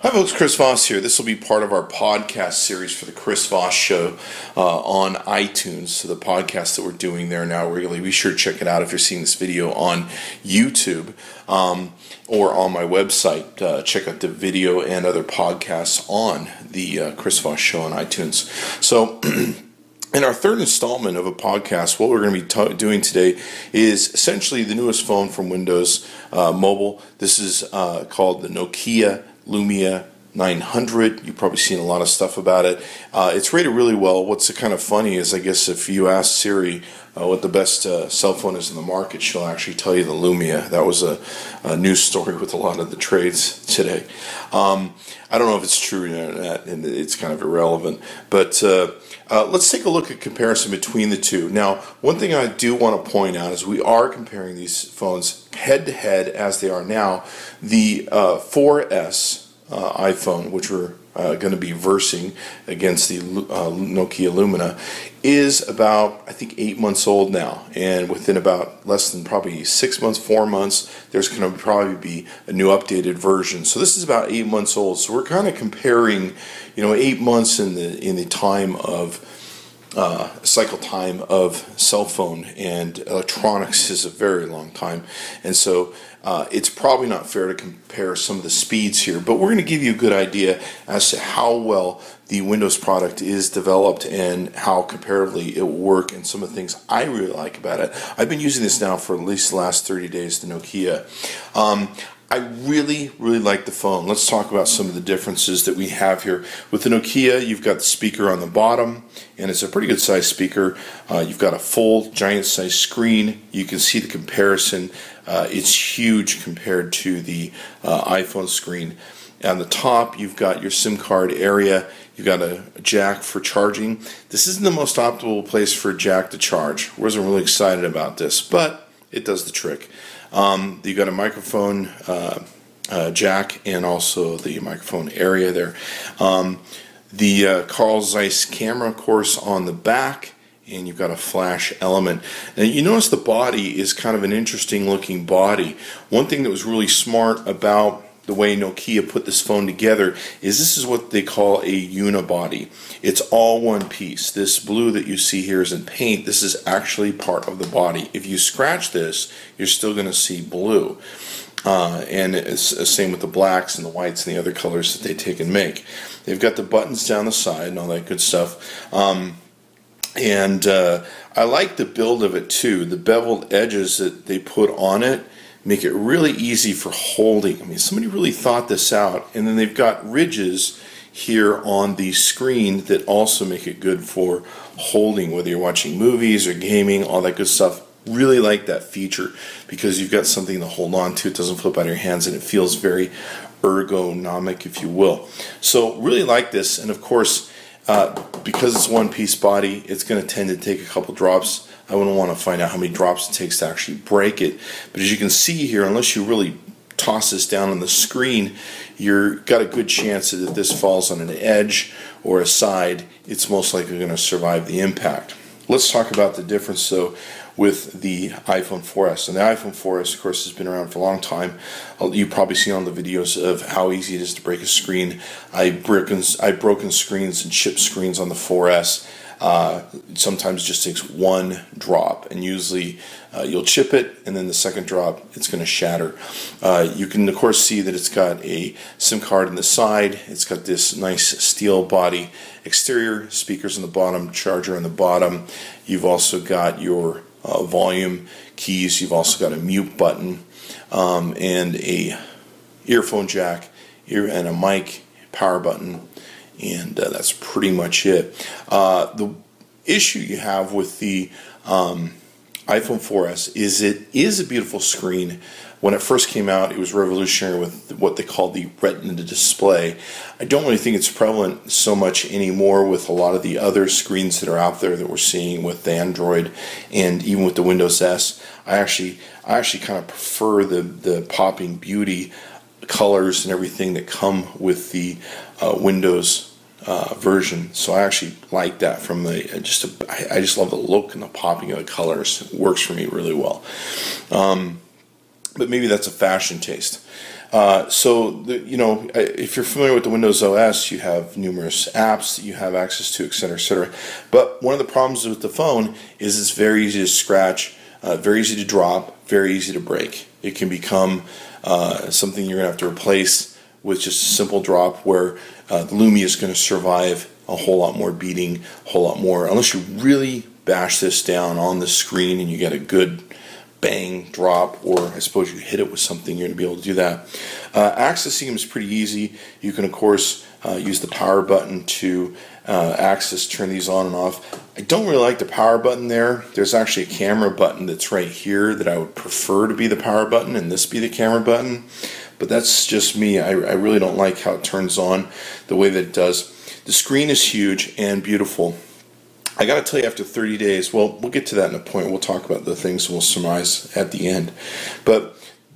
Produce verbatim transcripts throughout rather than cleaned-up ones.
Hi folks, Chris Voss here. This will be part of our podcast series for the Chris Voss Show uh, on iTunes. So the podcast that we're doing there now regularly, be sure to check it out if you're seeing this video on YouTube um, or on my website. Uh, check out the video and other podcasts on the uh, Chris Voss Show on iTunes. So in our third installment of a podcast, what we're going to be t- doing today is essentially the newest phone from Windows uh, Mobile. This is uh, called the Nokia Lumia nine hundred. You've probably seen a lot of stuff about it. Uh, it's rated really well. What's kind of funny is, I guess, if you ask Siri uh, what the best uh, cell phone is in the market, she'll actually tell you the Lumia. That was a, a news story with a lot of the trades today. Um, I don't know if it's true or not, and it's kind of irrelevant. But uh, uh, let's take a look at comparison between the two. Now, one thing I do want to point out is we are comparing these phones head-to-head as they are now. The uh, four S uh, iPhone, which we're uh, going to be versing against the uh, Nokia Lumia, is about, I think, eight months old now. And within about less than probably six months, four months, there's going to probably be a new updated version. So this is about eight months old. So we're kind of comparing, you know, eight months in the in the time of Uh, cycle time of cell phone and electronics is a very long time, and so uh, it's probably not fair to compare some of the speeds here, but we're going to give you a good idea as to how well the Windows product is developed and how comparatively it will work, and some of the things I really like about it. I've been using this now for at least the last thirty days, the Nokia. Um, I really, really like the phone. Let's talk about some of the differences that we have here. With the Nokia, you've got the speaker on the bottom, and it's a pretty good sized speaker. Uh, you've got a full, giant sized screen. You can see the comparison. Uh, it's huge compared to the uh, iPhone screen. On the top, you've got your SIM card area. You've got a, a jack for charging. This isn't the most optimal place for a jack to charge. I wasn't really excited about this, but it does the trick. Um, you've got a microphone uh, uh, jack and also the microphone area there. Um, the uh, Carl Zeiss camera, of course, on the back, and you've got a flash element. Now you notice the body is kind of an interesting looking body. One thing that was really smart about the way Nokia put this phone together is this is what they call a unibody. It's all one piece. This blue that you see here is in paint. This is actually part of the body. If you scratch this, you're still going to see blue. Uh, and it's the same with the blacks and the whites and the other colors that they take and make. They've got the buttons down the side and all that good stuff. Um, and uh, I like the build of it too. The beveled edges that they put on it make it really easy for holding. I mean, somebody really thought this out. And then they've got ridges here on the screen that also make it good for holding, whether you're watching movies or gaming, all that good stuff. Really like that feature because you've got something to hold on to. It doesn't flip out of your hands, and it feels very ergonomic, if you will. So really like this. And of course, uh, because it's one piece body, it's going to tend to take a couple drops. I wouldn't want to find out how many drops it takes to actually break it. But as you can see here, unless you really toss this down on the screen, you've got a good chance that if this falls on an edge or a side, it's most likely going to survive the impact. Let's talk about the difference, though, with the iPhone four S. And the iPhone four S, of course, has been around for a long time. You've probably seen on the videos of how easy it is to break a screen. I've broken, I've broken screens and chipped screens on the four S. Uh, sometimes it just takes one drop, and usually uh, you'll chip it, and then the second drop, it's going to shatter. Uh, you can, of course, see that it's got a SIM card in the side. It's got this nice steel body exterior, speakers on the bottom, charger on the bottom. You've also got your uh, volume keys. You've also got a mute button um, and a earphone jack, ear and a mic, power button. And uh, that's pretty much it. Uh, the issue you have with the um, iPhone four S is it is a beautiful screen. When it first came out, it was revolutionary with what they call the Retina display. I don't really think it's prevalent so much anymore with a lot of the other screens that are out there that we're seeing with the Android and even with the Windows S. I actually, I actually kind of prefer the the popping beauty colors and everything that come with the uh, Windows uh, version. So I actually like that from the just a, I, I just love the look and the popping of the colors. It works for me really well. Um, but maybe that's a fashion taste. Uh, so, the, you know, if you're familiar with the Windows O S, you have numerous apps that you have access to, et cetera, et cetera. But one of the problems with the phone is it's very easy to scratch, uh, very easy to drop, very easy to break. It can become uh, something you're going to have to replace with just a simple drop, where uh, the Lumia is going to survive a whole lot more beating, a whole lot more, unless you really bash this down on the screen and you get a good bang drop, or I suppose you hit it with something, you're going to be able to do that. Uh, accessing them is pretty easy. You can, of course, uh, use the power button to uh, access, turn these on and off. I don't really like the power button there. There's actually a camera button that's right here that I would prefer to be the power button and this be the camera button. But that's just me. I, I really don't like how it turns on the way that it does. The screen is huge and beautiful. I got to tell you, after thirty days, well, we'll get to that in a point. We'll talk about the things we'll surmise at the end. But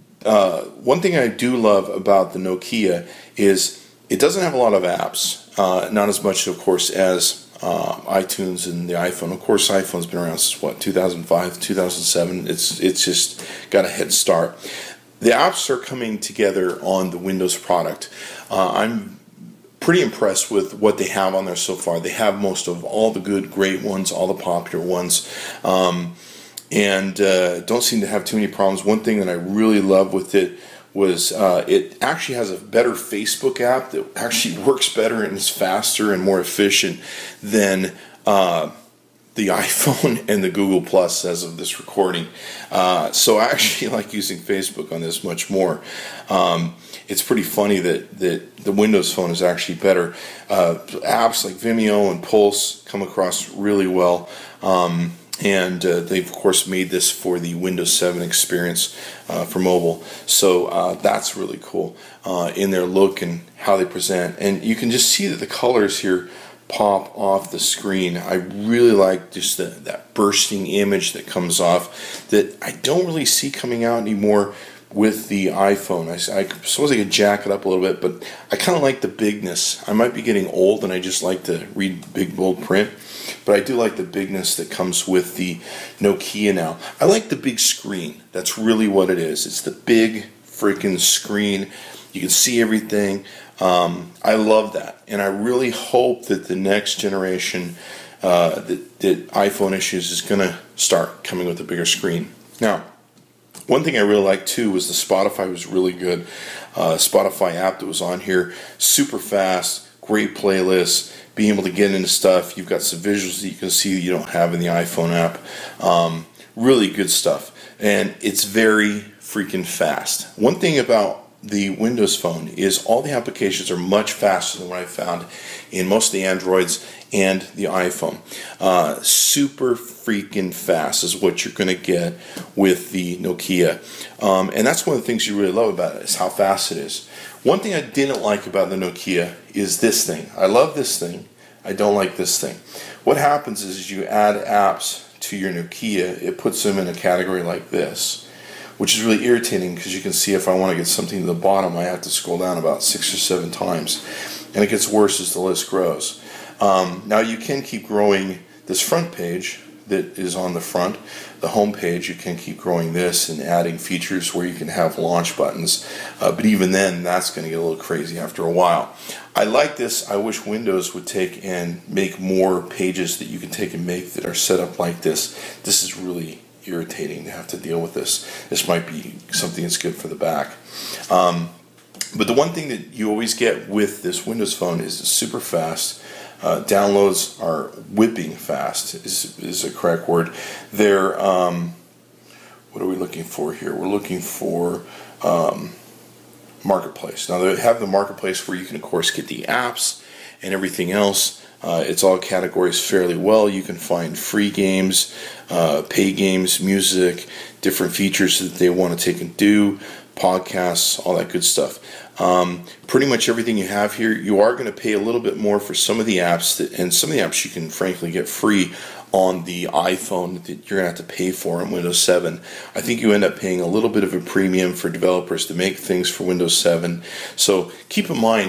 uh, one thing I do love about the Nokia is it doesn't have a lot of apps. Uh, not as much, of course, as uh, iTunes and the iPhone. Of course, iPhone's been around since, what, two thousand five, two thousand seven. It's, it's just got a head start. The apps are coming together on the Windows product. Uh, I'm pretty impressed with what they have on there so far. They have most of all the good, great ones, all the popular ones, um, and uh, don't seem to have too many problems. One thing that I really love with it was uh, it actually has a better Facebook app that actually works better and is faster and more efficient than uh, the iPhone and the Google Plus as of this recording. Uh, so I actually like using Facebook on this much more. Um, it's pretty funny that, that the Windows Phone is actually better. Uh, apps like Vimeo and Pulse come across really well. Um, and uh, they've, of course, made this for the Windows seven experience uh, for mobile. So uh, that's really cool uh, in their look and how they present. And you can just see that the colors here pop off the screen. I really like just the, that bursting image that comes off that I don't really see coming out anymore with the iPhone. I, I suppose I could jack it up a little bit, but I kind of like the bigness. I might be getting old and I just like to read big bold print, but I do like the bigness that comes with the Nokia now. I like the big screen. That's really what it is. It's the big freaking screen. You can see everything. Um, I love that, and I really hope that the next generation uh, that, that iPhone issues is going to start coming with a bigger screen. Now, one thing I really liked too was the Spotify was really good. Uh, Spotify app that was on here, super fast, great playlists, being able to get into stuff. You've got some visuals that you can see that you don't have in the iPhone app. Um, really good stuff, and it's very freaking fast. One thing about the Windows Phone is all the applications are much faster than what I found in most of the Androids and the iPhone. Uh, super freaking fast is what you're going to get with the Nokia. Um, and that's one of the things you really love about it, is how fast it is. One thing I didn't like about the Nokia is this thing. I love this thing. I don't like this thing. What happens is you add apps to your Nokia, it puts them in a category like this, which is really irritating because you can see if I want to get something to the bottom, I have to scroll down about six or seven times. And it gets worse as the list grows. Um, now you can keep growing this front page that is on the front, the home page. You can keep growing this and adding features where you can have launch buttons. Uh, but even then, that's going to get a little crazy after a while. I like this. I wish Windows would take and make more pages that you can take and make that are set up like this. This is really irritating to have to deal with this. This might be something that's good for the back. Um, but the one thing that you always get with this Windows Phone is it's super fast. Uh, downloads are whipping fast, is, is a correct word. They're, um, what are we looking for here? We're looking for um, Marketplace. Now they have the Marketplace where you can, of course, get the apps and everything else. Uh, it's all categories fairly well. You can find free games, uh, pay games, music, different features that they want to take and do, podcasts, all that good stuff. Um, pretty much everything you have here. You are going to pay a little bit more for some of the apps, that, and some of the apps you can frankly get free on the iPhone that you're going to have to pay for on Windows seven. I think you end up paying a little bit of a premium for developers to make things for Windows seven. So keep in mind,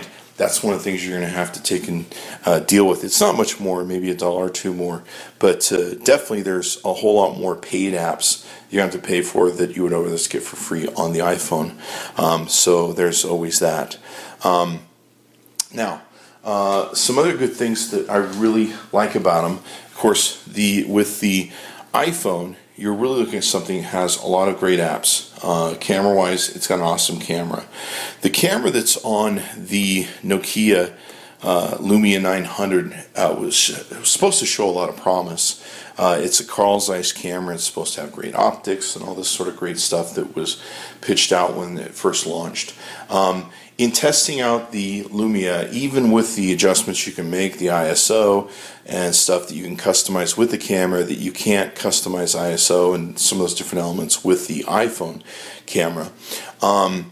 that's one of the things you're going to have to take and uh, deal with. It's not much more, maybe a dollar or two more, but uh, definitely there's a whole lot more paid apps you have to pay for that you would otherwise get for free on the iPhone. Um, so there's always that. Um, now, uh, some other good things that I really like about them, of course, the with the iPhone, you're really looking at something that has a lot of great apps. Uh, camera-wise, it's got an awesome camera. The camera that's on the Nokia uh, Lumia nine hundred uh, was, was supposed to show a lot of promise. Uh, it's a Carl Zeiss camera. It's supposed to have great optics and all this sort of great stuff that was pitched out when it first launched. Um, in testing out the Lumia, even with the adjustments you can make, the I S O and stuff that you can customize with the camera, that you can't customize I S O and some of those different elements with the iPhone camera, um,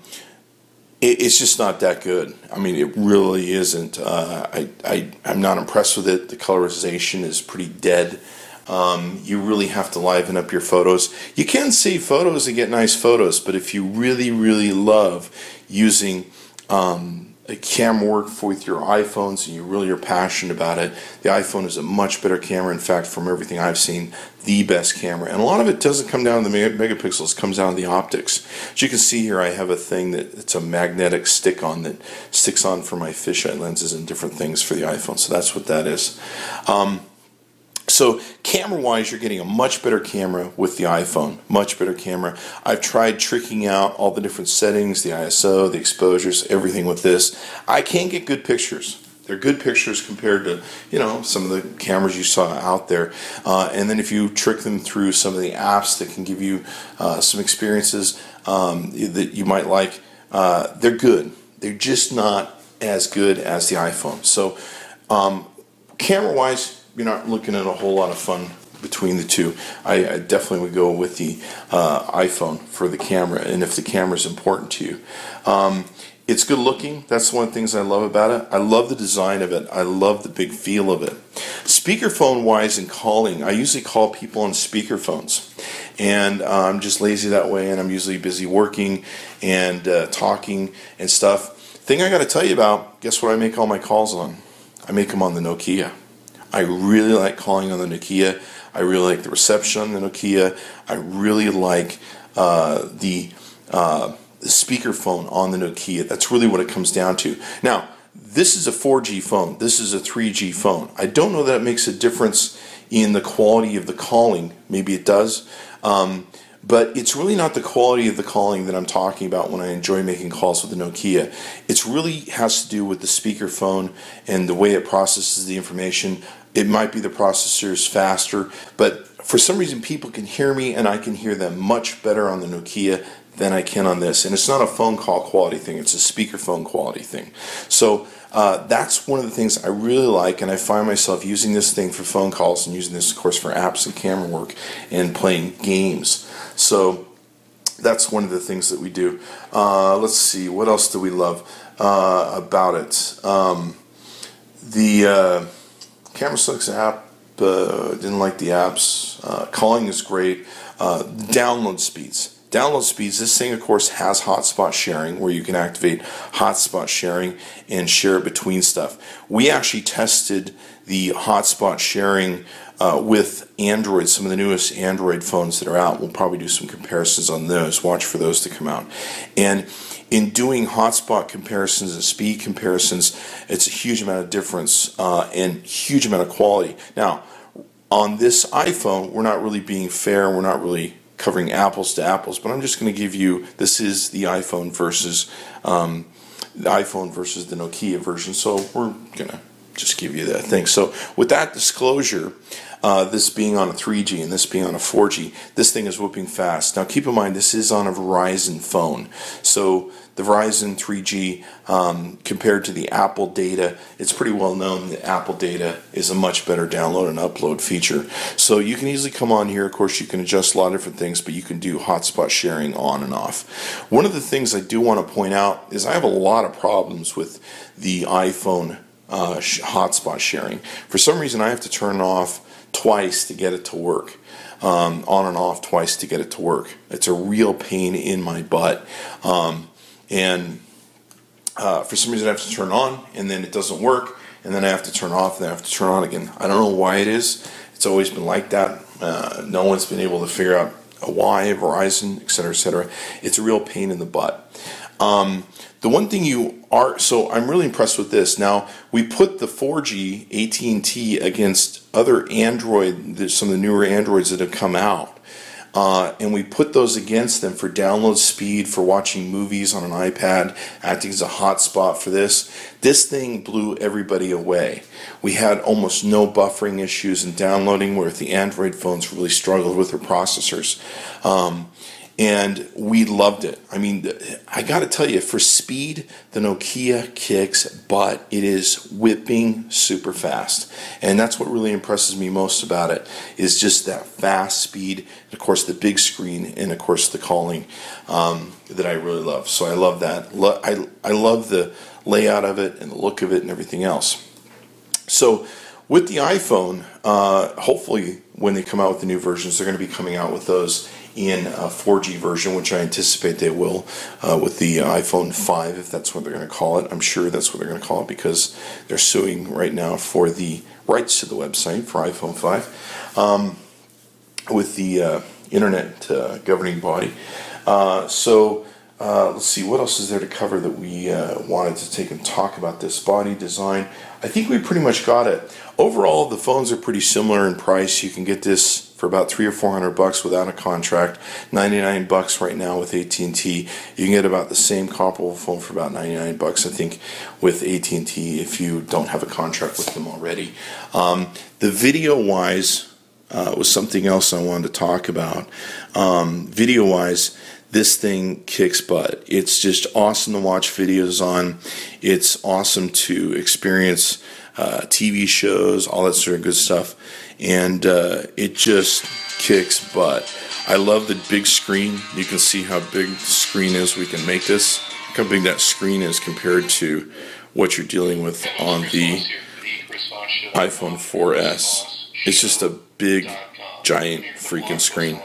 it, it's just not that good. I mean, it really isn't. Uh, I, I, I'm not impressed with it. The colorization is pretty dead. Um, you really have to liven up your photos. You can save photos and get nice photos, but if you really, really love using um, a camera work for, with your iPhones and you really are passionate about it, the iPhone is a much better camera. In fact, from everything I've seen, the best camera. And a lot of it doesn't come down to the megapixels, it comes down to the optics. As you can see here, I have a thing that it's a magnetic stick-on that sticks on for my fisheye lenses and different things for the iPhone. So that's what that is. Um, So camera-wise, you're getting a much better camera with the iPhone. Much better camera. I've tried tricking out all the different settings, the I S O, the exposures, everything with this. I can't get good pictures. They're good pictures compared to, you know, some of the cameras you saw out there. Uh, and then if you trick them through some of the apps that can give you uh, some experiences um, that you might like, uh, they're good. They're just not as good as the iPhone. So um, camera-wise, you're not looking at a whole lot of fun between the two. I, I definitely would go with the uh, iPhone for the camera, and if the camera is important to you. Um, it's good looking. That's one of the things I love about it. I love the design of it. I love the big feel of it. Speakerphone wise and calling, I usually call people on speakerphones. And uh, I'm just lazy that way, and I'm usually busy working and uh, talking and stuff. Thing I got to tell you about, guess what I make all my calls on? I make them on the Nokia. I really like calling on the Nokia. I really like the reception on the Nokia. I really like uh, the, uh, the speakerphone on the Nokia. That's really what it comes down to. Now, this is a four G phone. This is a three G phone. I don't know that it makes a difference in the quality of the calling. Maybe it does. Um, But it's really not the quality of the calling that I'm talking about when I enjoy making calls with the Nokia. It really has to do with the speakerphone and the way it processes the information. It might be the processor is faster, but for some reason people can hear me and I can hear them much better on the Nokia than I can on this. And it's not a phone call quality thing, it's a speakerphone quality thing. So uh, that's one of the things I really like, and I find myself using this thing for phone calls and using this, of course, for apps and camera work and playing games. So that's one of the things that we do. Uh, let's see, what else do we love uh, about it? Um, the uh, Camera Sucks app, uh, didn't like the apps. Uh, calling is great. Uh, download speeds. Download speeds, this thing of course has hotspot sharing where you can activate hotspot sharing and share it between stuff. We actually tested the hotspot sharing uh, with Android, some of the newest Android phones that are out. We'll probably do some comparisons on those. Watch for those to come out. And in doing hotspot comparisons and speed comparisons, it's a huge amount of difference uh, and huge amount of quality. Now, on this iPhone, we're not really being fair. We're not really covering apples to apples, but I'm just going to give you, this is the iPhone versus um, the iPhone versus the Nokia version, so we're going to just give you that thing. So with that disclosure, uh, this being on a three G and this being on a four G, this thing is whooping fast. Now keep in mind, this is on a Verizon phone, so the Verizon three G um, compared to the Apple data, it's pretty well known that Apple data is a much better download and upload feature. So you can easily come on here. Of course, you can adjust a lot of different things, but you can do hotspot sharing on and off. One of the things I do want to point out is I have a lot of problems with the iPhone uh, hotspot sharing. For some reason, I have to turn it off twice to get it to work. Um, on and off twice to get it to work. It's a real pain in my butt. Um, And uh, for some reason I have to turn on, and then it doesn't work, and then I have to turn off, and then I have to turn on again. I don't know why it is. It's always been like that. Uh, no one's been able to figure out why, Verizon, et cetera, et cetera. It's a real pain in the butt. Um, the one thing you are, so I'm really impressed with this. Now, we put the four G A T and T against other Android, some of the newer Androids that have come out. Uh, and we put those against them for download speed, for watching movies on an iPad, acting as a hotspot for this. This thing blew everybody away. We had almost no buffering issues in downloading, where the Android phones really struggled with their processors. Um, And we loved it. I mean, I got to tell you, for speed, the Nokia kicks butt. It is whipping super fast. And that's what really impresses me most about it, is just that fast speed, and of course the big screen, and of course the calling um, that I really love. So I love that. Lo- I, I love the layout of it and the look of it and everything else. So with the iPhone, uh, hopefully when they come out with the new versions, they're going to be coming out with those in a four G version, which I anticipate they will, uh, with the iPhone five, if that's what they're going to call it. I'm sure that's what they're going to call it, because they're suing right now for the rights to the website for iPhone five um, with the uh, Internet uh, governing body. Uh, so uh, let's see, what else is there to cover that we uh, wanted to take and talk about this body design. I think we pretty much got it. Overall, the phones are pretty similar in price. You can get this for about three or four hundred bucks without a contract. ninety-nine bucks right now with A T and T. You can get about the same comparable phone for about ninety-nine bucks, I think, with A T and T if you don't have a contract with them already. Um, the video-wise uh, was something else I wanted to talk about. Um, video-wise, this thing kicks butt. It's just awesome to watch videos on. It's awesome to experience uh, T V shows, all that sort of good stuff. And uh, it just kicks butt. I love the big screen. You can see how big the screen is. We can make this. Look how big that screen is compared to what you're dealing with on the iPhone four S. It's just a big, giant freaking screen.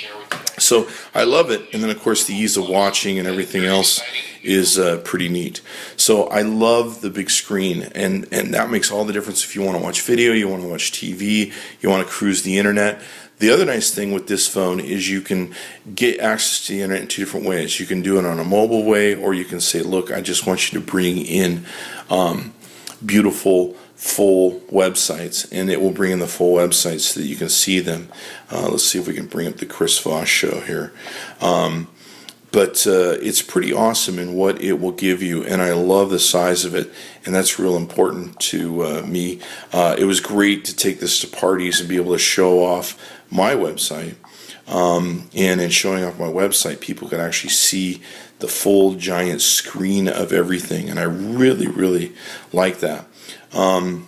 So I love it, and then of course the ease of watching and everything else is uh, pretty neat. So I love the big screen, and, and that makes all the difference if you want to watch video, you want to watch T V, you want to cruise the internet. The other nice thing with this phone is you can get access to the internet in two different ways. You can do it on a mobile way, or you can say, look, I just want you to bring in um, beautiful full websites, and it will bring in the full websites so that you can see them. Uh, let's see if we can bring up the Chris Voss show here. Um, but uh, it's pretty awesome in what it will give you, and I love the size of it, and that's real important to uh, me. Uh, it was great to take this to parties and be able to show off my website. Um, and in showing off my website, people could actually see the full giant screen of everything, and I really, really like that. Um,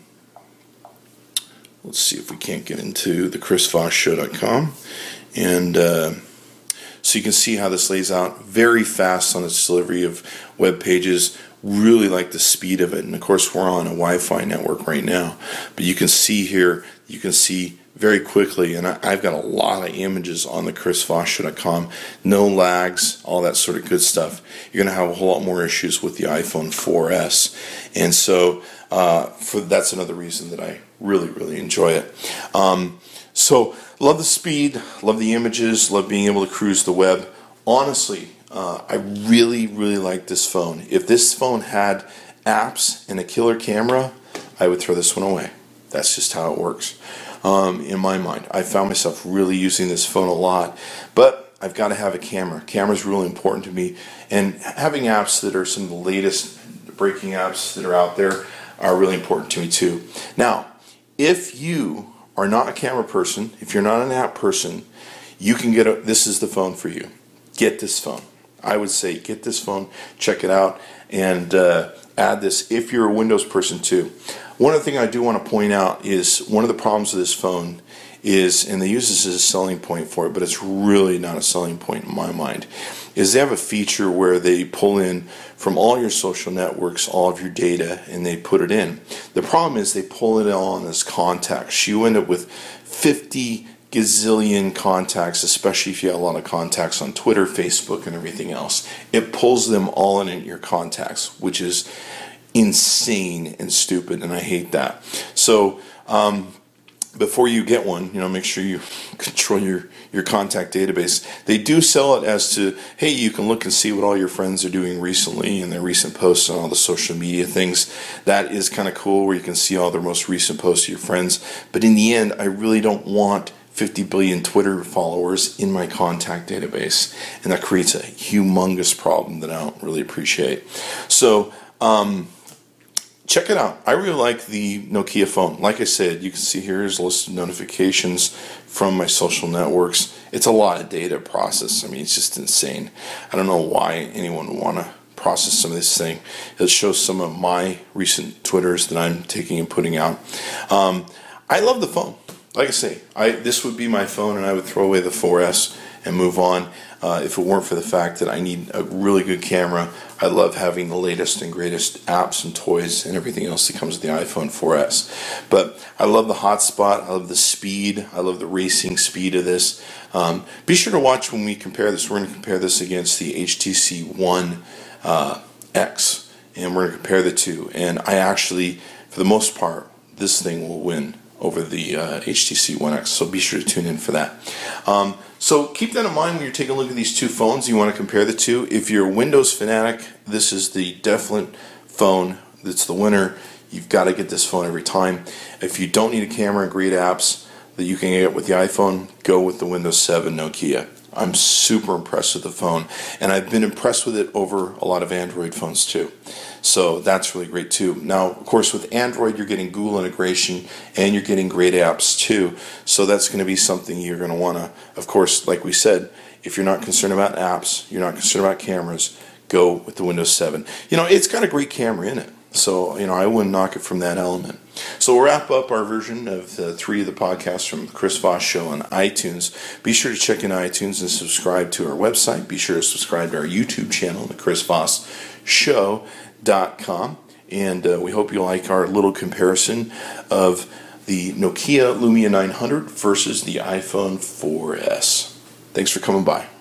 let's see if we can't get into the chris voss show dot com, and uh, so you can see how this lays out. Very fast on its delivery of web pages. Really like the speed of it, and of course we're on a Wi-Fi network right now, but you can see here, you can see very quickly, and I, I've got a lot of images on the chris voss show dot com, no lags, all that sort of good stuff. You're going to have a whole lot more issues with the iPhone four S, and so uh, for that's another reason that I really, really enjoy it. Um, so, love the speed, love the images, love being able to cruise the web. Honestly, uh, I really, really like this phone. If this phone had apps and a killer camera, I would throw this one away. That's just how it works. Um, in my mind, I found myself really using this phone a lot, but I've got to have a camera. Camera's really important to me, and having apps that are some of the latest breaking apps that are out there are really important to me too. Now, if you are not a camera person, if you're not an app person, you can get a, this is the phone for you. Get this phone. I would say get this phone, check it out, and uh, add this if you're a Windows person too. One other thing I do want to point out is one of the problems with this phone is, and they use this as a selling point for it, but it's really not a selling point in my mind, is they have a feature where they pull in from all your social networks all of your data and they put it in. The problem is they pull it on as contacts. You end up with fifty gazillion contacts, especially if you have a lot of contacts on Twitter, Facebook, and everything else. It pulls them all in your contacts, which is insane and stupid, and I hate that. So um, before you get one, you know, make sure you control your, your contact database. They do sell it as to, hey, you can look and see what all your friends are doing recently and their recent posts on all the social media things. That is kind of cool, where you can see all their most recent posts of your friends. But in the end, I really don't want fifty billion Twitter followers in my contact database, and that creates a humongous problem that I don't really appreciate. So um, check it out. I really like the Nokia phone. Like I said, you can see here is a list of notifications from my social networks. It's a lot of data to process. I mean, it's just insane. I don't know why anyone would want to process some of this thing. It shows some of my recent Twitters that I'm taking and putting out. Um, I love the phone. Like I say, I this would be my phone, and I would throw away the four S and move on uh, if it weren't for the fact that I need a really good camera. I love having the latest and greatest apps and toys and everything else that comes with the iPhone four S. But I love the hotspot. I love the speed. I love the racing speed of this. Um, be sure to watch when we compare this. We're going to compare this against the H T C One uh, X, and we're going to compare the two. And I actually, for the most part, this thing will win over the uh, H T C One X, so be sure to tune in for that. Um, so keep that in mind when you're taking a look at these two phones. You want to compare the two. If you're a Windows fanatic, this is the definite phone that's the winner. You've got to get this phone every time. If you don't need a camera and great apps that you can get with the iPhone, go with the Windows seven Nokia. I'm super impressed with the phone, and I've been impressed with it over a lot of Android phones too. So that's really great too. Now, of course, with Android, you're getting Google integration and you're getting great apps too. So that's going to be something you're going to want to, of course, like we said, if you're not concerned about apps, you're not concerned about cameras, go with the Windows seven. You know, it's got a great camera in it. So, you know, I wouldn't knock it from that element. So we'll wrap up our version of the three of the podcasts from the Chris Voss Show on iTunes. Be sure to check in iTunes and subscribe to our website. Be sure to subscribe to our YouTube channel, the Chris Voss Show dot com. And uh, we hope you like our little comparison of the Nokia Lumia nine hundred versus the iPhone four S. Thanks for coming by.